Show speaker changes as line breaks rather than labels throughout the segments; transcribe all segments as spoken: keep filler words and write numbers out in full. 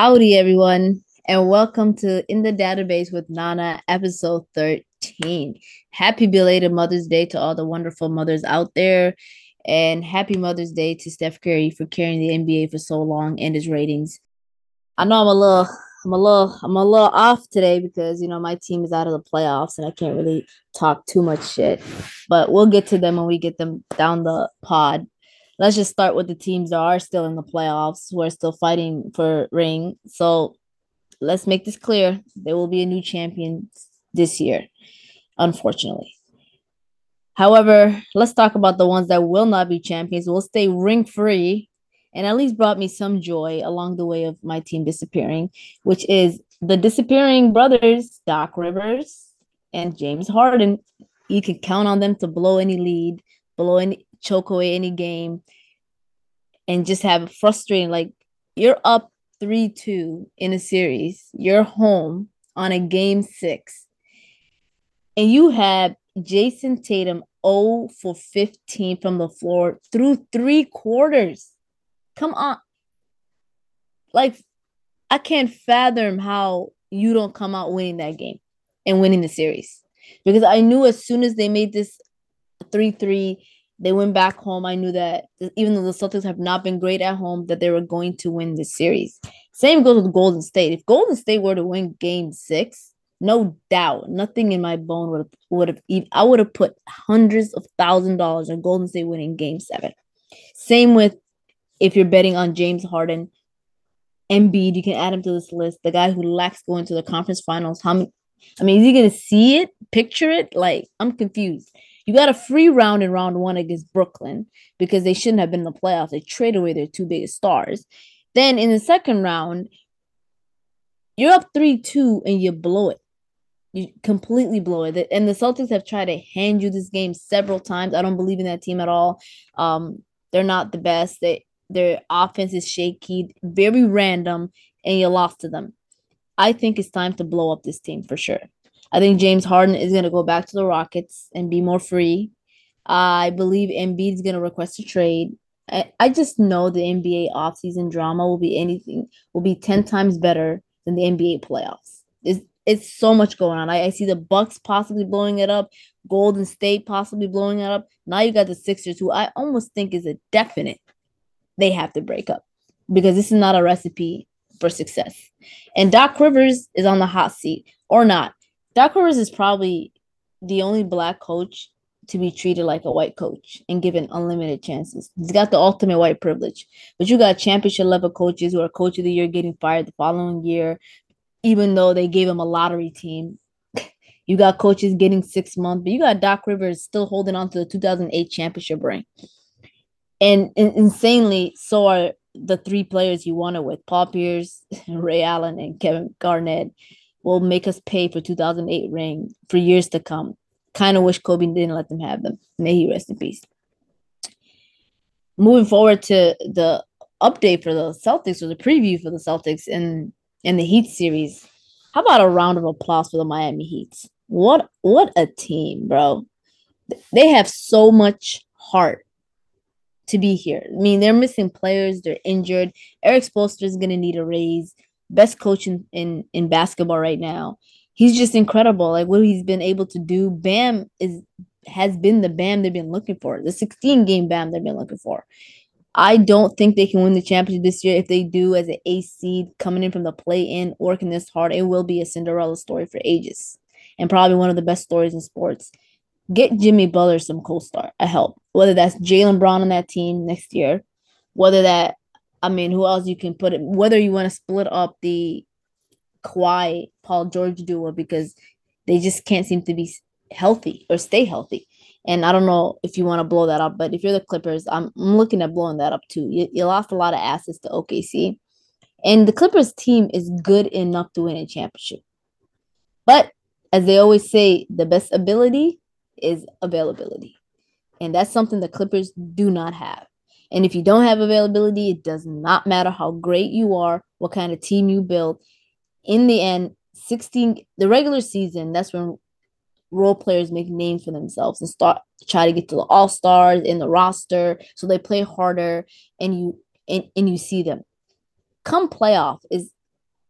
Howdy, everyone, and welcome to In the Database with Nana, episode thirteen. Happy belated Mother's Day to all the wonderful mothers out there, and happy Mother's Day to Steph Curry for carrying the N B A for so long and his ratings. I know I'm a little, I'm a little, I'm a little off today because you know my team is out of the playoffs and I can't really talk too much shit, but we'll get to them when we get them down the pod. Let's just start with the teams that are still in the playoffs, who are still fighting for ring. So let's make this clear. There will be a new champion this year, unfortunately. However, let's talk about the ones that will not be champions, will stay ring free, and at least brought me some joy along the way of my team disappearing, which is the disappearing brothers, Doc Rivers and James Harden. You can count on them to blow any lead, blow any choke away any game, and just have frustrating. Like, you're up three two in a series, you're home on a game six, and you have Jason Tatum zero for fifteen from the floor through three quarters. Come on. Like, I can't fathom how you don't come out winning that game and winning the series. Because I knew as soon as they made this three three, they went back home. I knew that even though the Celtics have not been great at home, that they were going to win this series. Same goes with Golden State. If Golden State were to win game six, no doubt, nothing in my bone would have, would have even, I would have put hundreds of thousand dollars on Golden State winning game seven. Same with if you're betting on James Harden, Embiid, you can add him to this list. The guy who lacks going to the conference finals. How many? I mean, is he going to see it, picture it? Like, I'm confused. You got a free round in round one against Brooklyn because they shouldn't have been in the playoffs. They traded away their two biggest stars. Then in the second round, you're up three two and you blow it. You completely blow it. And the Celtics have tried to hand you this game several times. I don't believe in that team at all. Um, they're not the best. They Their offense is shaky, very random, and you lost to them. I think it's time to blow up this team for sure. I think James Harden is going to go back to the Rockets and be more free. I believe Embiid is going to request a trade. I, I just know the N B A offseason drama will be anything, will be ten times better than the N B A playoffs. It's, it's so much going on. I, I see the Bucks possibly blowing it up, Golden State possibly blowing it up. Now you got the Sixers, who I almost think is a definite they have to break up because this is not a recipe for success. And Doc Rivers is on the hot seat or not. Doc Rivers is probably the only black coach to be treated like a white coach and given unlimited chances. He's got the ultimate white privilege. But you got championship level coaches who are coach of the year getting fired the following year, even though they gave him a lottery team. You got coaches getting six months, but you got Doc Rivers still holding on to the two thousand eight championship ring. And, and insanely, so are the three players you won it with. Paul Pierce, Ray Allen, and Kevin Garnett will make us pay for two thousand eight ring for years to come. Kind of wish Kobe didn't let them have them. May he rest in peace. Moving forward to the update for the Celtics, or the preview for the Celtics in, in the Heat series. How about a round of applause for the Miami Heat? What, what a team, bro. They have so much heart to be here. I mean, they're missing players. They're injured. Eric Spoelstra is going to need a raise. Best coach in, in, in basketball right now. He's just incredible. Like, what he's been able to do. Bam is has been the Bam they've been looking for. The sixteen-game Bam they've been looking for. I don't think they can win the championship this year. If they do, as an eighth seed coming in from the play-in, working this hard, it will be a Cinderella story for ages. And probably one of the best stories in sports. Get Jimmy Butler some co-star, a help. Whether that's Jaylen Brown on that team next year, whether that, I mean, who else you can put it, whether you want to split up the Kawhi, Paul George duo because they just can't seem to be healthy or stay healthy. And I don't know if you want to blow that up, but if you're the Clippers, I'm, I'm looking at blowing that up too. You, you lost a lot of assets to O K C. And the Clippers team is good enough to win a championship. But as they always say, the best ability is availability. And that's something the Clippers do not have. And if you don't have availability, it does not matter how great you are, what kind of team you build. In the end, sixteen, the regular season, that's when role players make names for themselves and start try to get to the all-stars in the roster. So they play harder and you and, and you see them. Come playoff is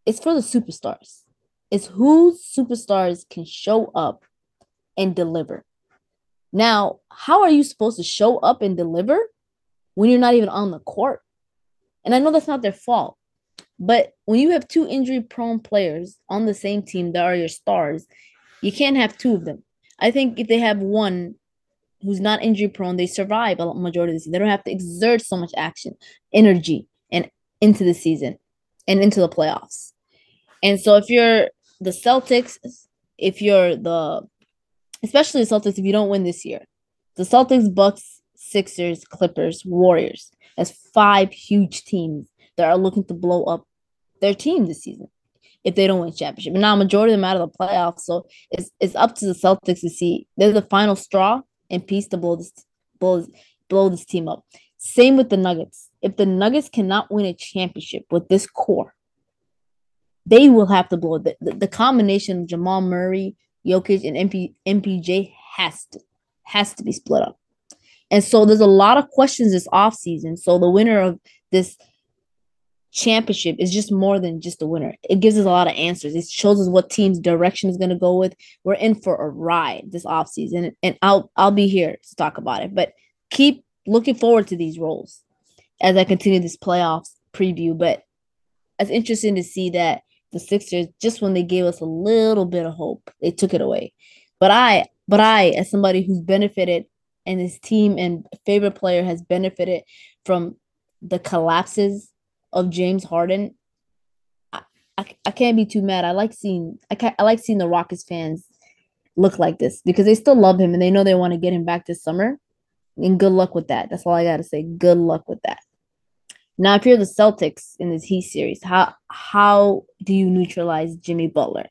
It's for the superstars. It's who superstars can show up and deliver. Now, how are you supposed to show up and deliver when you're not even on the court? And I know that's not their fault, but when you have two injury prone players on the same team that are your stars, you can't have two of them. I think if they have one who's not injury prone, they survive a majority of the season. They don't have to exert so much action, energy, and into the season and into the playoffs. And so if you're the Celtics, if you're the, especially the Celtics, if you don't win this year, the Celtics, Bucks, Sixers, Clippers, Warriors, that's five huge teams that are looking to blow up their team this season if they don't win championship. And now majority of them out of the playoffs, so it's it's up to the Celtics to see. They're the final straw and piece to blow this blow, blow this team up. Same with the Nuggets. If the Nuggets cannot win a championship with this core, they will have to blow it. The, the, the combination of Jamal Murray, Jokic, and M P, M P J has to has to be split up. And so there's a lot of questions this offseason. So the winner of this championship is just more than just a winner. It gives us a lot of answers. It shows us what team's direction is going to go with. We're in for a ride this offseason, and I'll I'll be here to talk about it. But keep looking forward to these roles as I continue this playoffs preview. But it's interesting to see that the Sixers, just when they gave us a little bit of hope, they took it away. But I, but I, as somebody who's benefited and his team and favorite player has benefited from the collapses of James Harden, I, I, I can't be too mad. I like seeing I can I like seeing the Rockets fans look like this because they still love him and they know they want to get him back this summer. And good luck with that. That's all I gotta say. Good luck with that. Now, if you're the Celtics in this Heat series, how how do you neutralize Jimmy Butler?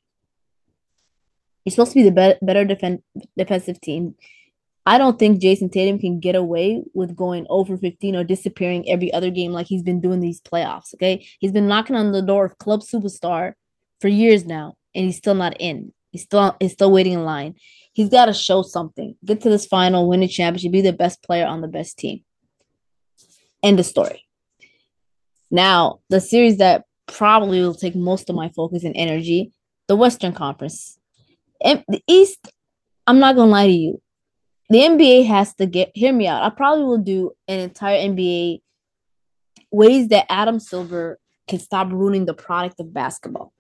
You're supposed to be the be- better defen- defensive team. I don't think Jason Tatum can get away with going over fifteen or disappearing every other game like he's been doing these playoffs, okay? He's been knocking on the door of club superstar for years now, and he's still not in. He's still he's still waiting in line. He's got to show something. Get to this final, win a championship, be the best player on the best team. End of story. Now, the series that probably will take most of my focus and energy, the Western Conference. And the East, I'm not going to lie to you. The N B A has to get, hear me out. I probably will do an entire N B A ways that Adam Silver can stop ruining the product of basketball.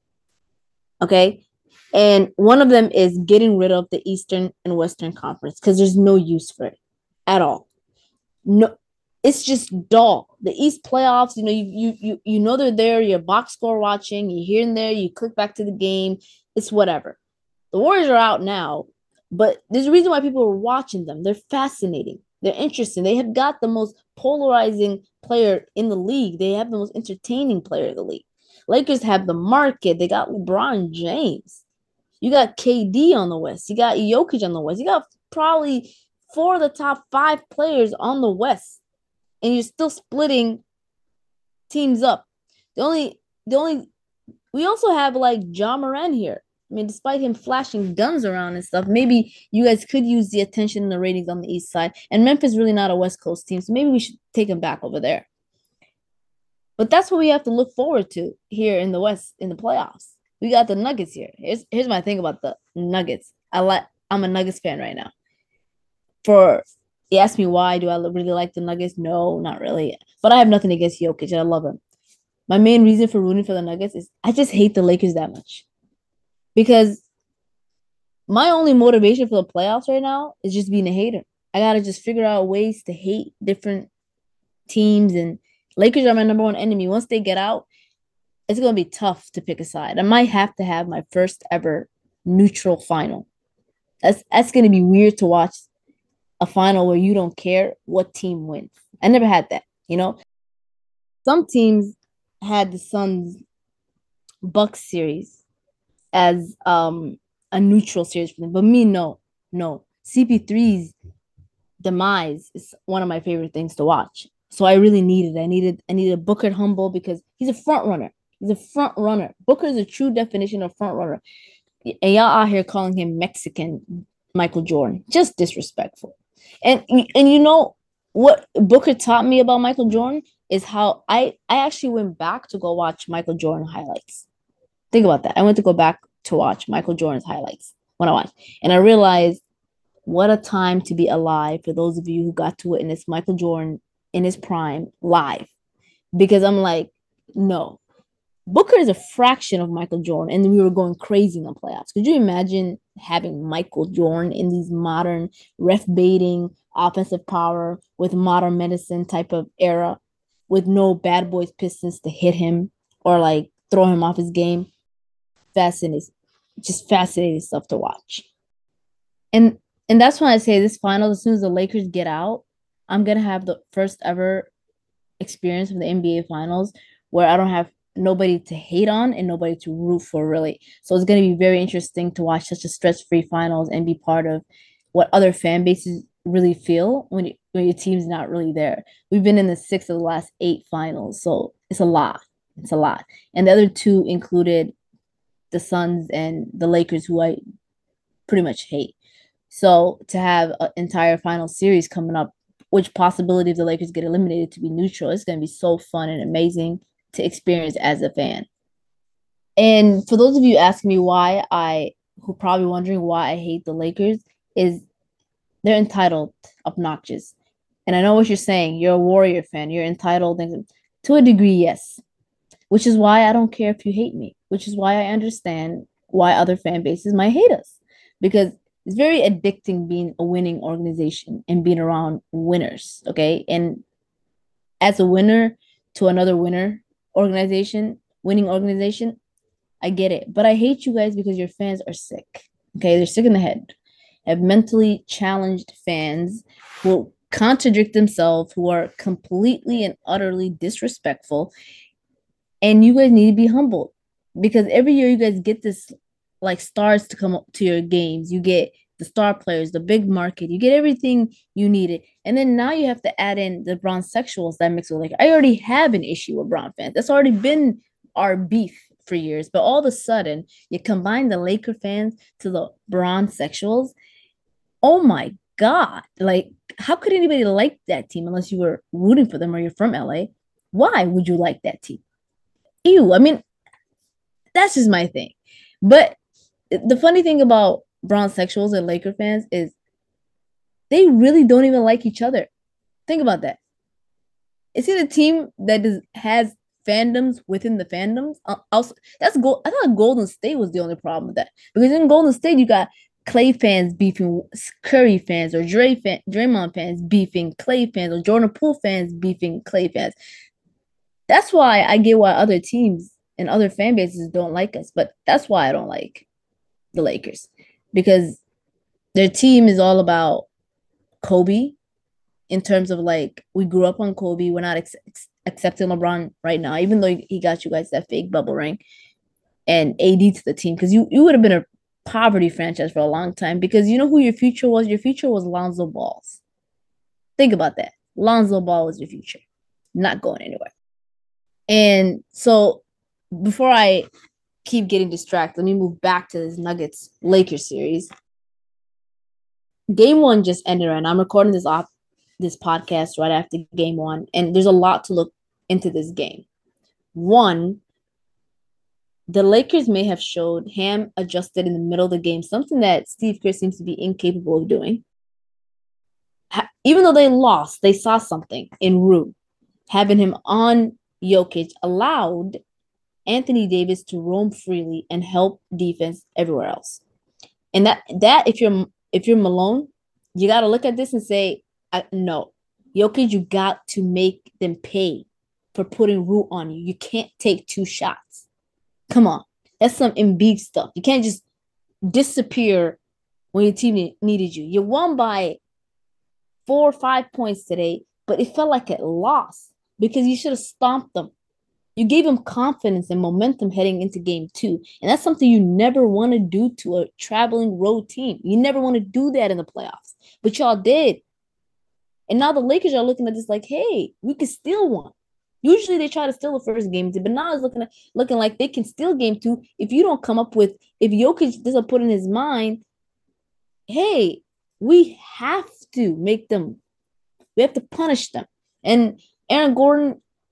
Okay? And one of them is getting rid of the Eastern and Western Conference because there's no use for it at all. No, it's just dull. The East playoffs, you know, you you you you know they're there. You're box score watching. You're here and there. You click back to the game. It's whatever. The Warriors are out now, but there's a reason why people are watching them. They're fascinating. They're interesting. They have got the most polarizing player in the league. They have the most entertaining player in the league. Lakers have the market. They got LeBron James. You got K D on the West. You got Jokic on the West. You got probably four of the top five players on the West. And you're still splitting teams up. The only, the only, we also have like Ja Morant here. I mean, despite him flashing guns around and stuff, maybe you guys could use the attention and the ratings on the East side. And Memphis is really not a West Coast team, so maybe we should take him back over there. But that's what we have to look forward to here in the West in the playoffs. We got the Nuggets here. Here's here's my thing about the Nuggets. I like I'm a Nuggets fan right now. For you ask me why do I really like the Nuggets? No, not really. But I have nothing against Jokic, and I love him. My main reason for rooting for the Nuggets is I just hate the Lakers that much. Because my only motivation for the playoffs right now is just being a hater. I gotta just figure out ways to hate different teams, and Lakers are my number one enemy. Once they get out, it's gonna be tough to pick a side. I might have to have my first ever neutral final. That's that's gonna be weird to watch a final where you don't care what team wins. I never had that, you know. Some teams had the Suns Bucks series as um a neutral series for them, but me, no, no. C P three's demise is one of my favorite things to watch. So I really needed, I needed, I needed Booker humble because he's a front runner. He's a front runner. Booker is a true definition of front runner. And y'all out here calling him Mexican Michael Jordan. Just disrespectful. And, and you know what Booker taught me about Michael Jordan? is how I I actually went back to go watch Michael Jordan highlights. Think about that. I went to go back to watch Michael Jordan's highlights when I watched, and I realized what a time to be alive for those of you who got to witness Michael Jordan in his prime live. Because I'm like, no, Booker is a fraction of Michael Jordan, and we were going crazy in the playoffs. Could you imagine having Michael Jordan in these modern ref baiting, offensive power with modern medicine type of era, with no bad boys Pistons to hit him or like throw him off his game? Fascinating, just fascinating stuff to watch. And and that's why I say this final, as soon as the Lakers get out, I'm gonna have the first ever experience of the N B A finals where I don't have nobody to hate on and nobody to root for, really. So it's going to be very interesting to watch such a stress-free finals and be part of what other fan bases really feel when, you, when your team's not really there. We've been in the six of the last eight finals, so it's a lot. It's a lot. And the other two included the Suns and the Lakers, who I pretty much hate. So to have an entire final series coming up, which possibility if the Lakers get eliminated to be neutral, it's going to be so fun and amazing to experience as a fan. And for those of you asking me why I, who probably wondering why I hate the Lakers, is they're entitled, obnoxious. And I know what you're saying. You're a Warrior fan. You're entitled. And to a degree, yes. Which is why I don't care if you hate me. Which is why I understand why other fan bases might hate us. Because it's very addicting being a winning organization and being around winners, okay? And as a winner to another winner organization, winning organization, I get it. But I hate you guys because your fans are sick, okay? They're sick in the head. I have mentally challenged fans who contradict themselves, who are completely and utterly disrespectful. And you guys need to be humbled because every year you guys get this like stars to come up to your games. You get the star players, the big market. You get everything you needed. And then now you have to add in the Bron sexuals that mix with like, I already have an issue with Bron fans. That's already been our beef for years. But all of a sudden, you combine the Laker fans to the Bron sexuals. Oh my God. Like, how could anybody like that team unless you were rooting for them or you're from L A? Why would you like that team? Ew. I mean, that's just my thing. But the funny thing about Bron sexuals and Laker fans is they really don't even like each other. Think about that. Is it a team that does, has fandoms within the fandoms? Also, that's gold. I thought Golden State was the only problem with that because in Golden State you got Clay fans beefing Curry fans, or Dre fan, Draymond fans beefing Clay fans, or Jordan Poole fans beefing Clay fans. That's why I get why other teams and other fan bases don't like us, but that's why I don't like the Lakers, because their team is all about Kobe in terms of like, we grew up on Kobe. We're not ex- accepting LeBron right now, even though he got you guys that fake bubble ring, and A D to the team, because you, you would have been a poverty franchise for a long time, because you know who your future was? Your future was Lonzo Balls. Think about that. Lonzo Ball was your future. Not going anywhere. And so before I keep getting distracted, let me move back to this Nuggets Lakers series. Game one just ended, and I'm recording this off this podcast right after game one, and there's a lot to look into this game. One, the Lakers may have showed ham adjusted in the middle of the game, something that Steve Kerr seems to be incapable of doing. Even though they lost, they saw something in Rue. Having him on Jokic allowed Anthony Davis to roam freely and help defense everywhere else. And that that if you're if you're Malone, you got to look at this and say, no, Jokic, you got to make them pay for putting Rue on you. You can't take two shots. Come on. That's some Embiid stuff. You can't just disappear when your team needed you. You won by four or five points today, but it felt like a loss because you should have stomped them. You gave them confidence and momentum heading into game two. And that's something you never want to do to a traveling road team. You never want to do that in the playoffs. But y'all did. And now the Lakers are looking at this like, hey, we could steal one. Usually they try to steal the first game, but now it's looking at, looking like they can steal game two if you don't come up with, if Jokic doesn't put in his mind, hey, we have to make them, we have to punish them. And Aaron Gordon,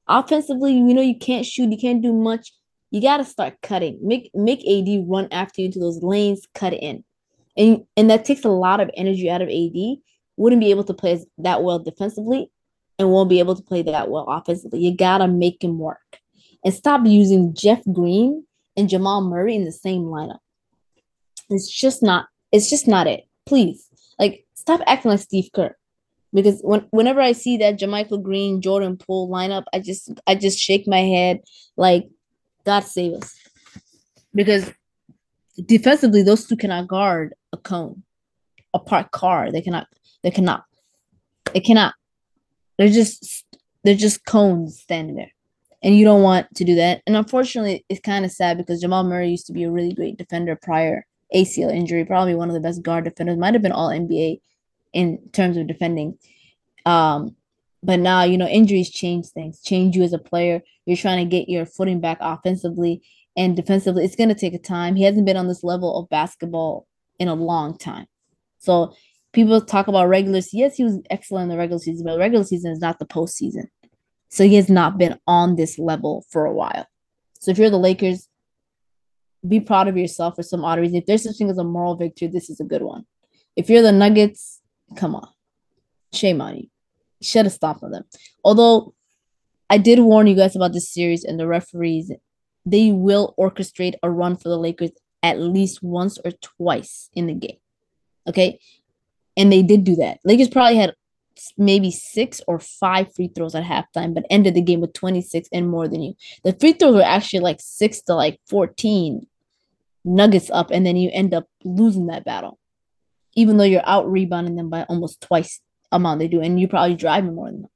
Offensively, you know you can't shoot, you can't do much. You gotta start cutting. Make make A D run after you into those lanes, cut it in. And and that takes a lot of energy out of A D. Wouldn't be able to play that well defensively and won't be able to play that well offensively. You gotta make him work. And stop using Jeff Green and Jamal Murray in the same lineup. It's just not, it's just not it. Please. Like, stop acting like Steve Kerr. Because when whenever I see that JaMychal Green, Jordan Poole lineup, I just I just shake my head like, God save us. Because defensively, those two cannot guard a cone, a parked car. They cannot. They cannot. They cannot. They're just they're just cones standing there, and you don't want to do that. And unfortunately, it's kind of sad because Jamal Murray used to be a really great defender prior A C L injury. Probably one of the best guard defenders. Might have been all N B A in terms of defending. Um, but now, you know, injuries change things, change you as a player. You're trying to get your footing back offensively and defensively. It's going to take a time. He hasn't been on this level of basketball in a long time. So people talk about regular season. Yes, he was excellent in the regular season, but the regular season is not the postseason. So he has not been on this level for a while. So if you're the Lakers, be proud of yourself for some odd reason. If there's such thing as a moral victory, this is a good one. If you're the Nuggets, come on. Shame on you. You should have stopped them. Although I did warn you guys about this series and the referees, they will orchestrate a run for the Lakers at least once or twice in the game. Okay? And they did do that. Lakers probably had maybe six or five free throws at halftime, but ended the game with twenty-six and more than you. The free throws were actually like six to like fourteen Nuggets up, and then you end up losing that battle, even though you're out rebounding them by almost twice amount they do, and you probably driving more than them.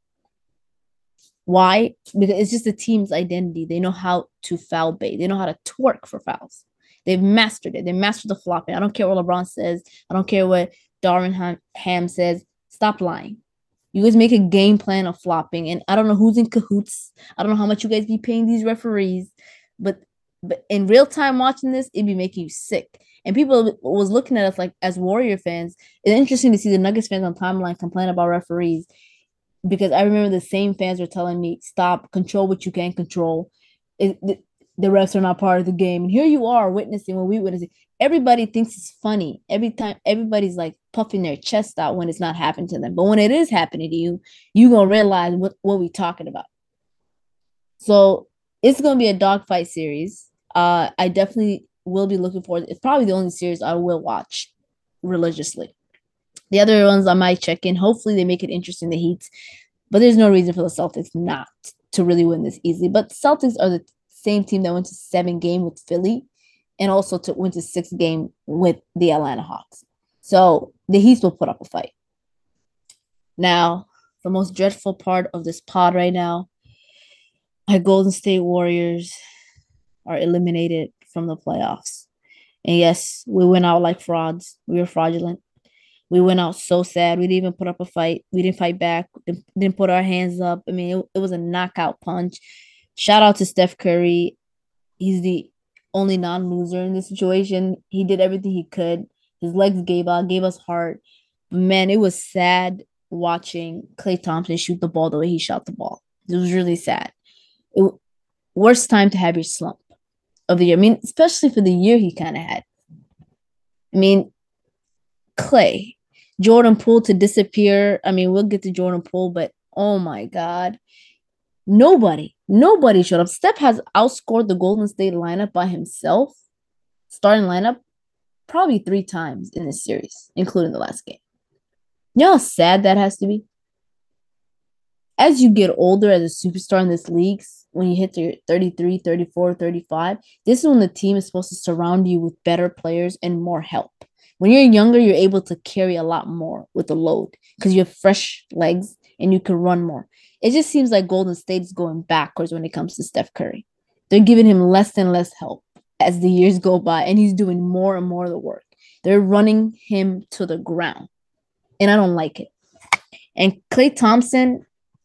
Why? Because it's just the team's identity. They know how to foul bait. They know how to twerk for fouls. They've mastered it. They mastered the flopping. I don't care what LeBron says. I don't care what Darvin Ham says. Stop lying. You guys make a game plan of flopping, and I don't know who's in cahoots. I don't know how much you guys be paying these referees, but but in real time watching this, it'd be making you sick. And people was looking at us like as Warrior fans. It's interesting to see the Nuggets fans on timeline complain about referees, because I remember the same fans were telling me, stop, control what you can control. It, the, the refs are not part of the game. And here you are witnessing what we witnessing. Everybody thinks it's funny. Every time, everybody's like puffing their chest out when it's not happening to them. But when it is happening to you, you're going to realize what, what we're talking about. So it's going to be a dogfight series. Uh, I definitely will be looking forward. It's probably the only series I will watch religiously. The other ones I might check in. Hopefully they make it interesting, the Heat. But there's no reason for the Celtics not to really win this easily. But Celtics are the same team that went to seven game with Philly and also to went to six game with the Atlanta Hawks. So the Heat will put up a fight. Now, the most dreadful part of this pod right now, my Golden State Warriors are eliminated from the playoffs. And yes, we went out like frauds. We were fraudulent. We went out so sad. We didn't even put up a fight. We didn't fight back. Didn't put our hands up. I mean, it, it was a knockout punch. Shout out to Steph Curry. He's the only non-loser in this situation. He did everything he could. His legs gave out, gave us heart. Man, it was sad watching Klay Thompson shoot the ball the way he shot the ball. It was really sad. It, worst time to have your slump of the year. I mean, especially for the year he kind of had. I mean, Klay, Jordan Poole to disappear. I mean, we'll get to Jordan Poole, but oh my God. Nobody, nobody showed up. Steph has outscored the Golden State lineup by himself, starting lineup, probably three times in this series, including the last game. You know how sad that has to be? As you get older as a superstar in this league, when you hit your thirty-three, thirty-four, thirty-five, this is when the team is supposed to surround you with better players and more help. When you're younger, you're able to carry a lot more with the load because you have fresh legs and you can run more. It just seems like Golden State is going backwards when it comes to Steph Curry. They're giving him less and less help as the years go by, and he's doing more and more of the work. They're running him to the ground, and I don't like it. And Klay Thompson,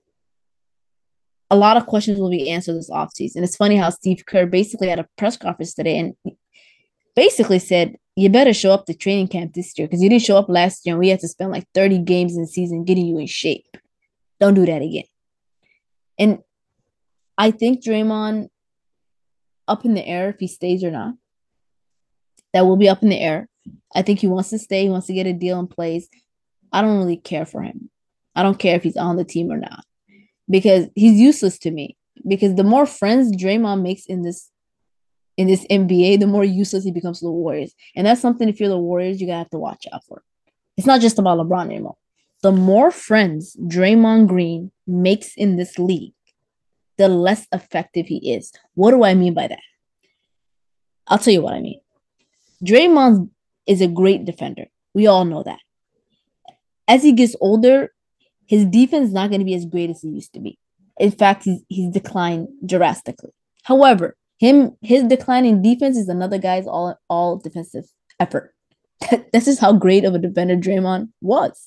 a lot of questions will be answered this offseason. It's funny how Steve Kerr basically had a press conference today and basically said, you better show up to training camp this year because you didn't show up last year and we had to spend like thirty games in the season getting you in shape. Don't do that again. And I think Draymond up in the air if he stays or not. That will be up in the air. I think he wants to stay. He wants to get a deal in place. I don't really care for him. I don't care if he's on the team or not because he's useless to me. Because the more friends Draymond makes in this in this N B A, the more useless he becomes to the Warriors. And that's something if you're the Warriors, you gotta have to watch out for. It's not just about LeBron anymore. The more friends Draymond Green makes in this league, the less effective he is. What do I mean by that? I'll tell you what I mean. Draymond is a great defender. We all know that. As he gets older, his defense is not going to be as great as he used to be. In fact, he's, he's declined drastically. However, him his decline in defense is another guy's all all defensive effort. This is how great of a defender Draymond was.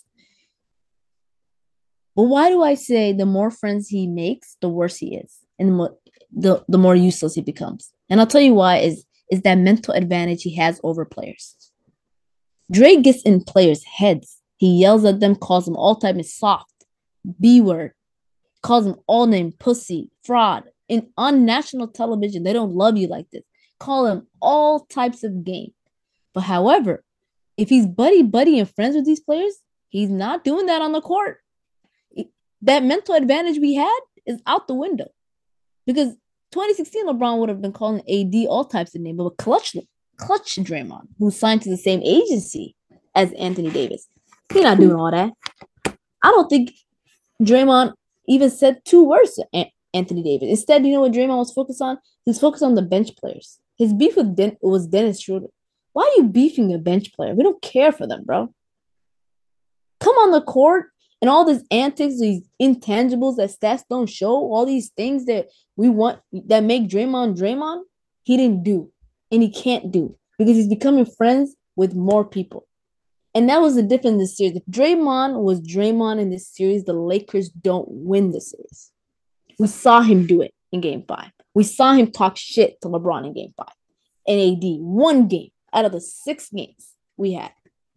But why do I say the more friends he makes, the worse he is, and the more, the, the more useless he becomes? And I'll tell you why is is that mental advantage he has over players. Dre gets in players' heads. He yells at them, calls them all type of soft, B word, calls them all name, pussy, fraud. In on national television, they don't love you like this. Call him all types of game. But however, if he's buddy buddy and friends with these players, he's not doing that on the court. That mental advantage we had is out the window. Because twenty sixteen LeBron would have been calling A D all types of names, but clutch clutch Draymond, who signed to the same agency as Anthony Davis. He's not doing all that. I don't think Draymond even said two words to Anthony Davis. Instead, you know what Draymond was focused on? He was focused on the bench players. His beef with Den- was Dennis Schroeder. Why are you beefing a bench player? We don't care for them, bro. Come on the court and all these antics, these intangibles that stats don't show, all these things that we want that make Draymond Draymond, he didn't do. And he can't do because he's becoming friends with more people. And that was the difference in this series. If Draymond was Draymond in this series, the Lakers don't win the series. We saw him do it in game five. We saw him talk shit to LeBron in game five. And A D, one game out of the six games we had.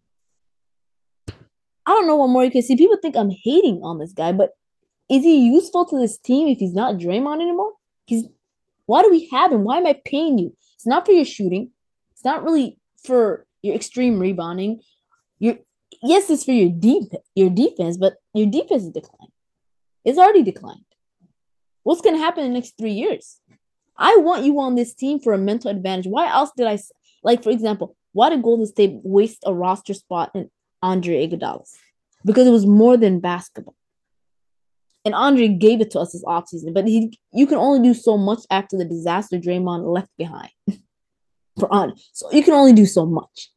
I don't know what more you can see. People think I'm hating on this guy, but is he useful to this team if he's not Draymond anymore? He's, why do we have him? Why am I paying you? It's not for your shooting. It's not really for your extreme rebounding. Your yes, it's for your deep your defense, but your defense is declined. It's already declined. What's going to happen in the next three years? I want you on this team for a mental advantage. Why else did I, like, for example, why did Golden State waste a roster spot in Andre Iguodala? Because it was more than basketball. And Andre gave it to us this offseason, but he you can only do so much after the disaster Draymond left behind. For Andre. So you can only do so much.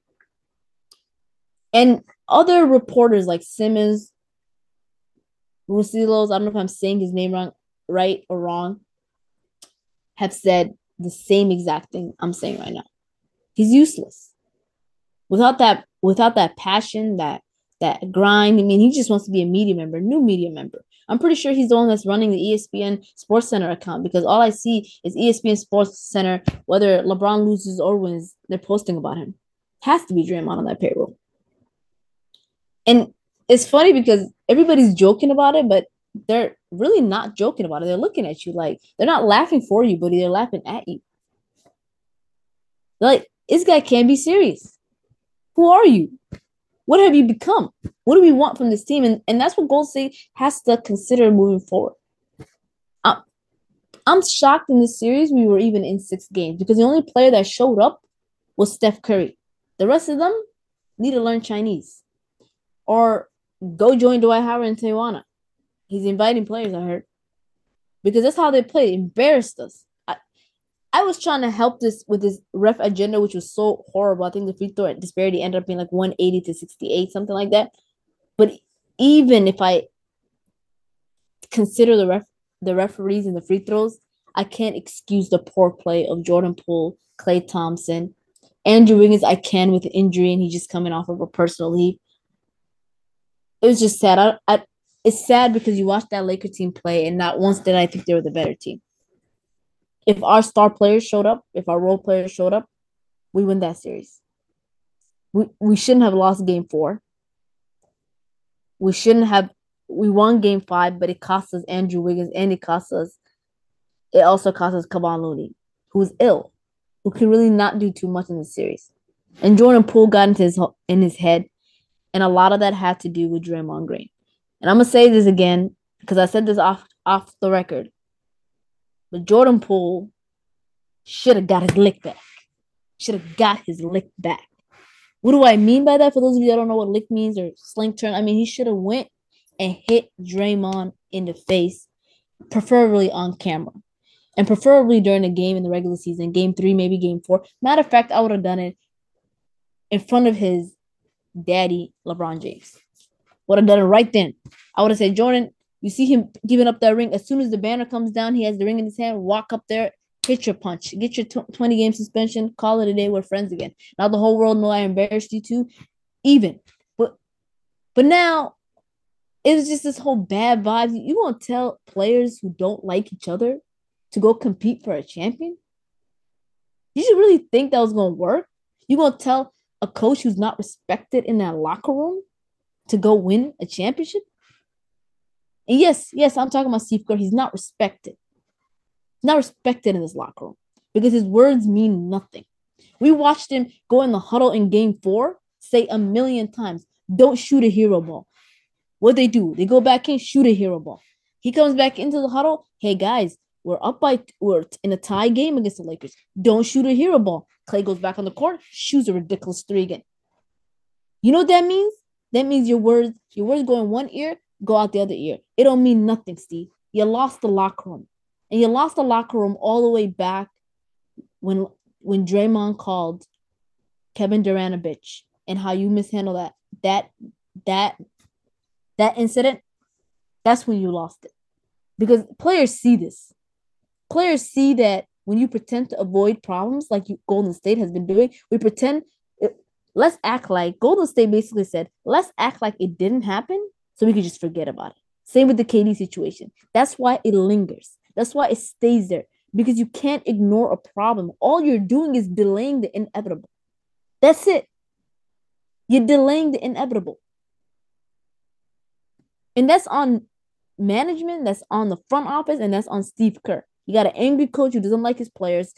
And other reporters like Simmons, Rusilos, I don't know if I'm saying his name wrong, right or wrong, have said the same exact thing I'm saying right now. He's useless. Without that, without that passion, that that grind, I mean, he just wants to be a media member, new media member. I'm pretty sure he's the one that's running the E S P N Sports Center account because all I see is E S P N Sports Center, whether LeBron loses or wins, they're posting about him. Has to be Draymond on that payroll. And it's funny because everybody's joking about it, but they're really not joking about it. They're looking at you like they're not laughing for you, but they're laughing at you. Like, this guy can't be serious. Who are you? What have you become? What do we want from this team? And, and that's what Golden State has to consider moving forward. I'm, I'm shocked in this series we were even in six games because the only player that showed up was Steph Curry. The rest of them need to learn Chinese. Or go join Dwight Howard in Tijuana. He's inviting players, I heard. Because that's how they played. Embarrassed us. I, I was trying to help this with this ref agenda, which was so horrible. I think the free throw disparity ended up being like one eighty to sixty-eight, something like that. But even if I consider the ref, the referees and the free throws, I can't excuse the poor play of Jordan Poole, Klay Thompson, Andrew Wiggins. I can with the injury, and he's just coming off of a personal leave. It was just sad. I, I, it's sad because you watch that Laker team play, and not once did I think they were the better team. If our star players showed up, if our role players showed up, we win that series. We we shouldn't have lost game four. We shouldn't have. We won game five, but it cost us Andrew Wiggins and it cost us it also cost us Kevon Looney, who's ill, who can really not do too much in the series. And Jordan Poole got into his in his head, and a lot of that had to do with Draymond Green. And I'm gonna say this again because I said this off off the record. But Jordan Poole should have got his lick back. Should have got his lick back. What do I mean by that? For those of you that don't know what lick means or sling turn, I mean he should have went and hit Draymond in the face, preferably on camera, and preferably during a game in the regular season, game three, maybe game four. Matter of fact, I would have done it in front of his daddy, LeBron James. Would have done it right then. I would have said, Jordan, you see him giving up that ring. As soon as the banner comes down, he has the ring in his hand. Walk up there, hit your punch, get your twenty game suspension, call it a day. We're friends again. Now the whole world know I embarrassed you too. Even. But but now it was just this whole bad vibe. You gonna tell players who don't like each other to go compete for a champion? You should really think that was gonna work. You gonna tell a coach who's not respected in that locker room to go win a championship? And yes, yes, I'm talking about Steve Kerr. He's not respected. He's not respected in this locker room because his words mean nothing. We watched him go in the huddle in game four, say a million times, don't shoot a hero ball. What they do, they go back in, shoot a hero ball. He comes back into the huddle. Hey, guys, we're up by, we're in a tie game against the Lakers. Don't shoot a hero ball. Clay goes back on the court, shoots a ridiculous three again. You know what that means? That means your words, your words go in one ear, go out the other ear. It don't mean nothing, Steve. You lost the locker room. And you lost the locker room all the way back when, when Draymond called Kevin Durant a bitch and how you mishandled that. That, that, that incident, that's when you lost it. Because players see this. Players see that when you pretend to avoid problems like you, Golden State has been doing, we pretend, it, let's act like, Golden State basically said, let's act like it didn't happen so we could just forget about it. Same with the K D situation. That's why it lingers. That's why it stays there. Because you can't ignore a problem. All you're doing is delaying the inevitable. That's it. You're delaying the inevitable. And that's on management, that's on the front office, and that's on Steve Kerr. You got an angry coach who doesn't like his players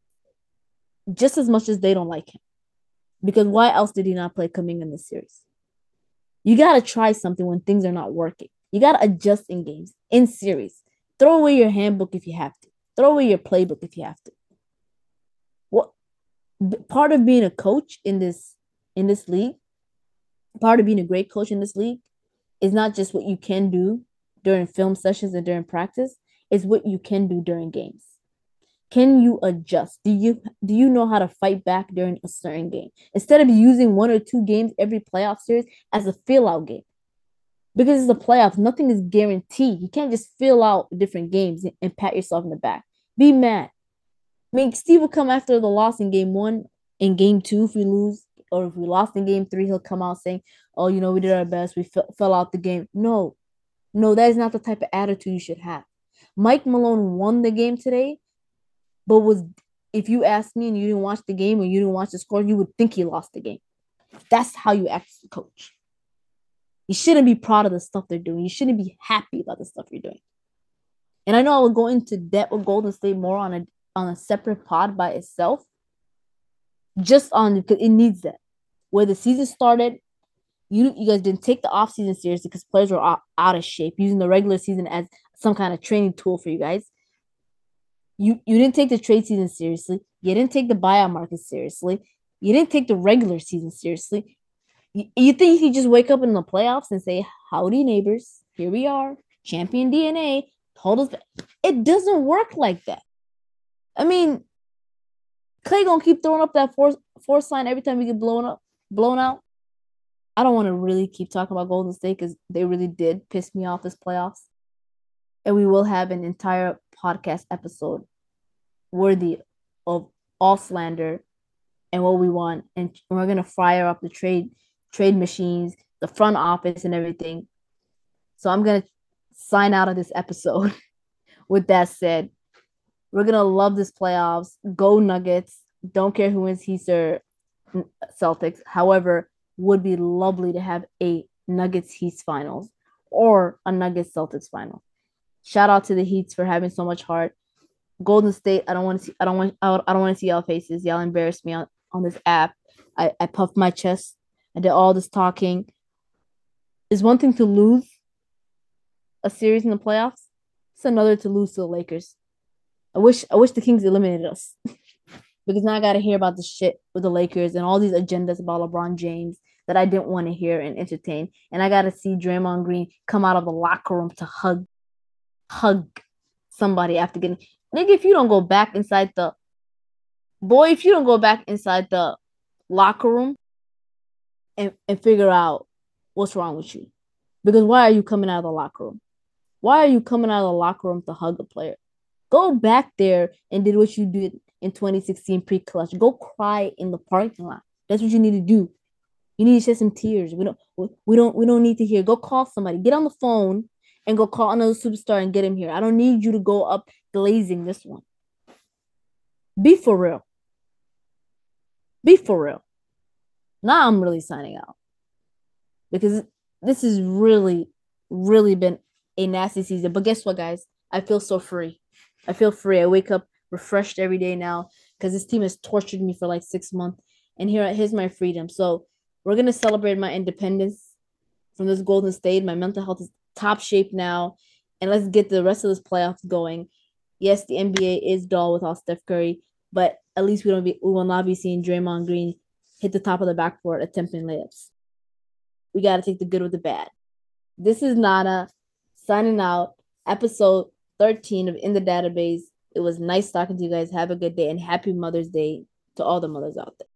just as much as they don't like him. Because why else did he not play coming in this series? You got to try something when things are not working. You got to adjust in games, in series. Throw away your handbook if you have to. Throw away your playbook if you have to. What part of being a coach in this in this league, part of being a great coach in this league is not just what you can do during film sessions and during practice, it's what you can do during games. Can you adjust? Do you do you know how to fight back during a certain game? Instead of using one or two games every playoff series as a fill-out game. Because it's the playoffs, nothing is guaranteed. You can't just fill out different games and, and pat yourself in the back. Be mad. I mean, Steve will come after the loss in game one, in game two if we lose, or if we lost in game three, he'll come out saying, oh, you know, we did our best. We f- fell out the game. No, no, that is not the type of attitude you should have. Mike Malone won the game today, but was if you asked me and you didn't watch the game or you didn't watch the score, you would think he lost the game. That's how you act as a coach. You shouldn't be proud of the stuff they're doing. You shouldn't be happy about the stuff you're doing. And I know I will go into depth with Golden State more on a on a separate pod by itself. Just on because it needs that. Where the season started, you you guys didn't take the offseason seriously because players were out, out of shape, using the regular season as some kind of training tool for you guys. You you didn't take the trade season seriously. You didn't take the buyout market seriously. You didn't take the regular season seriously. You, you think you could just wake up in the playoffs and say, howdy, neighbors. Here we are. Champion D N A. Hold us back. It doesn't work like that. I mean, Clay gonna keep throwing up that force force sign every time we get blown up, blown out. I don't want to really keep talking about Golden State because they really did piss me off this playoffs. And we will have an entire podcast episode worthy of all slander and what we want. And we're gonna fire up the trade trade machines, the front office, and everything. So I'm gonna sign out of this episode. With that said, we're gonna love this playoffs. Go Nuggets. Don't care who wins Heat or Celtics. However, would be lovely to have a Nuggets Heat finals or a Nuggets Celtics final. Shout out to the Heats for having so much heart. Golden State, I don't want to see. I don't want. I don't want to see y'all faces. Y'all embarrassed me on, on this app. I, I puffed my chest. I did all this talking. It's one thing to lose a series in the playoffs. It's another to lose to the Lakers. I wish I wish the Kings eliminated us because now I got to hear about the shit with the Lakers and all these agendas about LeBron James that I didn't want to hear and entertain. And I got to see Draymond Green come out of the locker room to hug hug somebody after getting. Nigga, if you don't go back inside the boy, if you don't go back inside the locker room and, and figure out what's wrong with you. Because why are you coming out of the locker room? Why are you coming out of the locker room to hug a player? Go back there and did what you did in twenty sixteen pre-clutch. Go cry in the parking lot. That's what you need to do. You need to shed some tears. We don't we don't we don't need to hear. Go call somebody. Get on the phone and go call another superstar and get him here. I don't need you to go up glazing this one. Be for real. Be for real. Now I'm really signing out. Because this has really, really been a nasty season. But guess what, guys? I feel so free. I feel free. I wake up refreshed every day now because this team has tortured me for like six months. And here, here's my freedom. So we're going to celebrate my independence from this Golden State. My mental health is top shape now. And let's get the rest of this playoffs going. Yes, the N B A is dull without Steph Curry, but at least we don't be we will not be seeing Draymond Green hit the top of the backboard attempting layups. We got to take the good with the bad. This is Nana signing out, episode thirteen of In the Database. It was nice talking to you guys. Have a good day and happy Mother's Day to all the mothers out there.